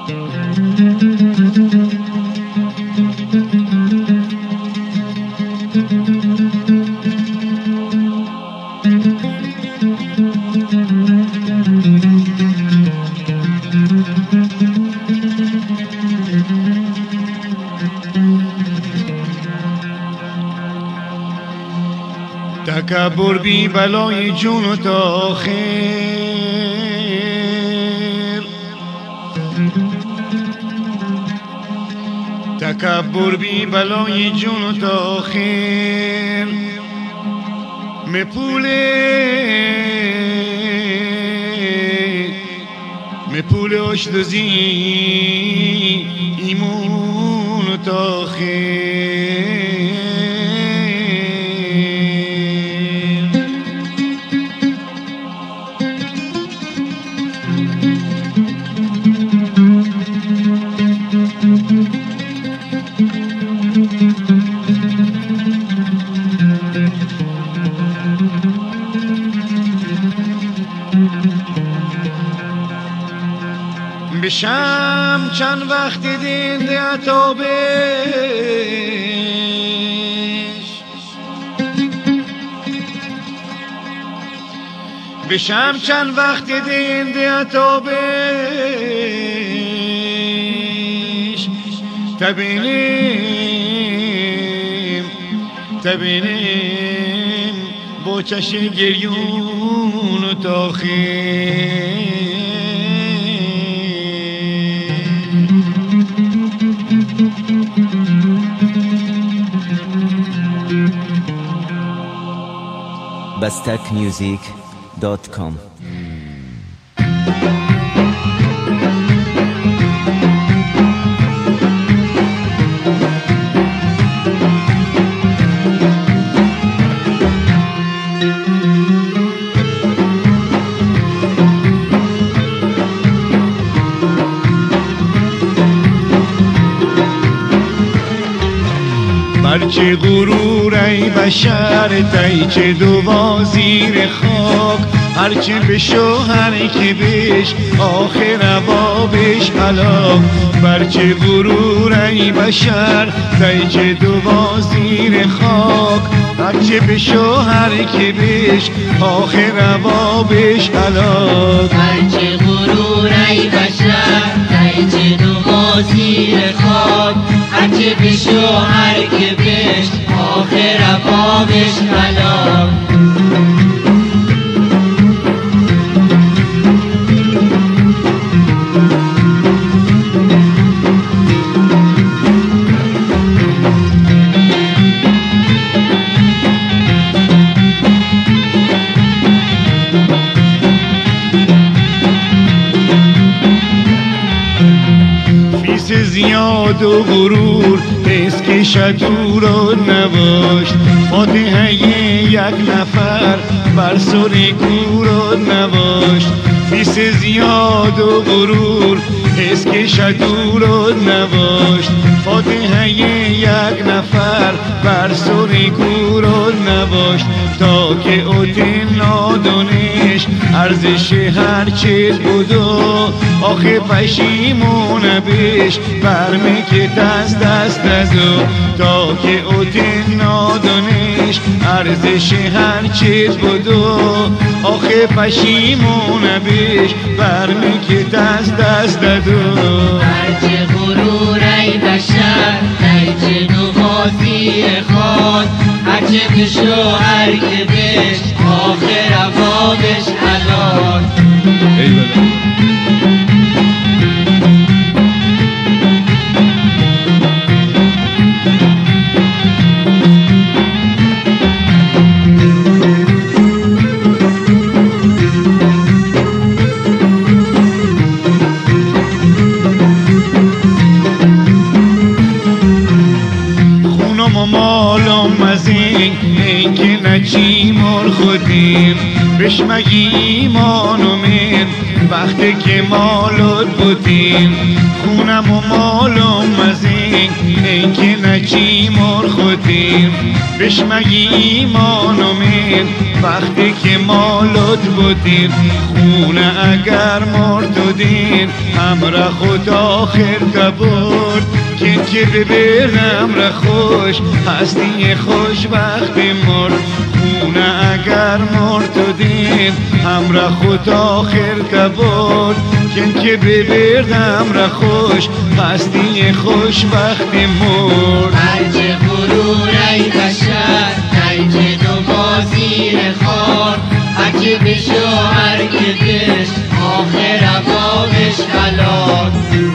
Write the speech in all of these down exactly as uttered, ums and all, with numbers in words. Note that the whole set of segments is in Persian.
تکبر بی بلای جون تا آخر، تکبر بی بلای جون تا آخر، مپوله مپوله اشتزی ایمون تا آخر. بشم چند وقت دینده عطابش، بشم چند وقت دینده عطابش، تبینیم تبینیم با چشم گریون و تاخیر. bastak music dot com. هرچه غرور ای بشر تایچه دو زیر خاک، هرچه به شوهر که بیش آخر بابش هلاک. برچه غرور ای بشر تایچه دو زیر خاک، هرچه به شوهر که بیش آخر بابش هلاک. هرچه غرور ای بشر تایچه دو زیر خاک، هرچه به شوهر که بیش آخر بابش هلاک. زیاد و غرور حس که شدو را نواشت، فاتحه یک نفر بر سر گور را نواشت. فیس زیاد و غرور حس که شدو را نواشت، فاتحه یک نفر بر سر گور را نواشت. تا که اوت نادانش ارزش هرچه بودو، آخه پشیمون بیش برمی که دست دست دزو. تا که اوت نادانش ارزش هرچه بودو، آخه پشیمون بیش برمی که دست دست دزو. هرچه غرور ای بشر تایچه نوازی خود، هرچه به شوهر که بیش آخر بابش هلاک. مالم از این این که نچیم ار خودیم، بشمگی ایمان و من وقتی که مالت بودیم خونم و مالم از این این که نچی مر خودیم بشمگی ایمان امید وقتی که مالت بودیم خونه اگر مردودین همراه خود آخر کبرد که که ببرم را خوش هستی خوش وقتی مرد خونه اگر مردودین همراه خود آخر کبرد که که ببردم را خوش هستی خوش وقتی مرد هرچه غرور ای بشر تیجه دو بازیر خار هرچه بشو هرکه بش آخر عقابش هلاک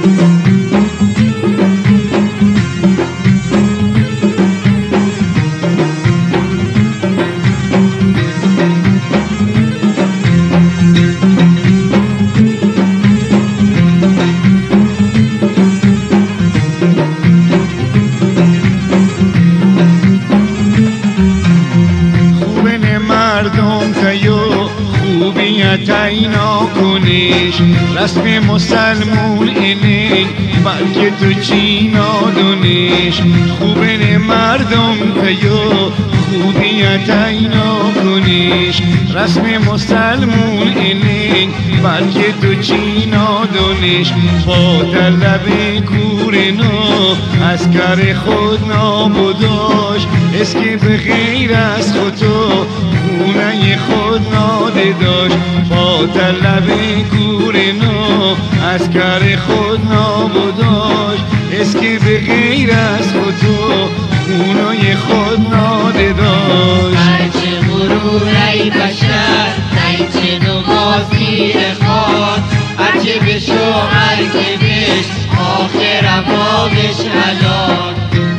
مردم تیو خوبیت اینا کنیش رسم مسلمون اینه بلکه تو چی نادونیش خوبه مردم تیو خوبیت اینا کنیش رسم مسلمون اینه بلکه تو چی نادونیش با طلب کورنو از کار خود نابوداش اسکی به غیر از خودتو خونه خود ناده داشت با طلب کورنو از کار خود نابوداش اسکی به غیر از خودتو خونه خود ناده داشت هرچه غرور ای بشر تیجه دو بازیر خار هرچه بشو هرکه بش آخر عقابش هلاک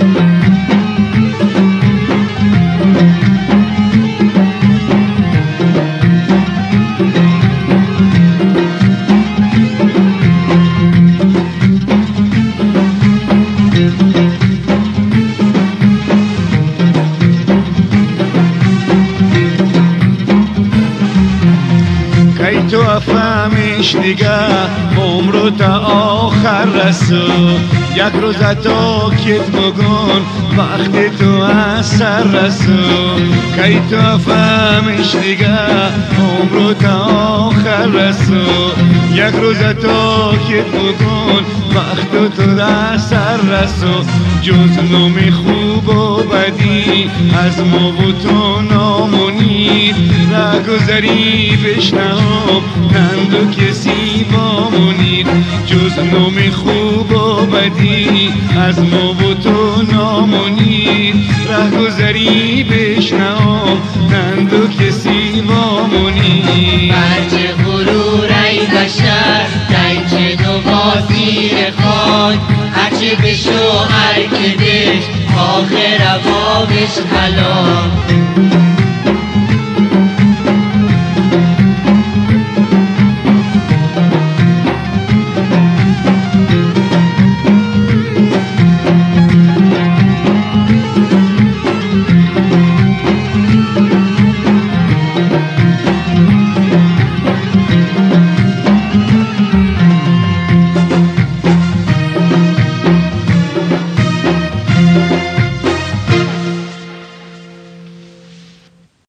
کی تو افهمیش دیگه عمرو تا آخر رسو یک روز تا کت بگون وقت تو از سر رسو کی تو افهمیش دیگه عمرو تا آخر رسو یک روز تا کت بگون وقت تو از سر رسو جز نوم خوب و بدی از ما و تو نامونید را گذری بشنهم نندو کسی بامونید جز نوم خوب و بدی از ما و تو نامونید را گذری بشنهم نندو کسی بامونید هرچه غرور ای بشر تیجه دو بازیر خاک هرچه بشو هرکه بش آخر عقابش هلاک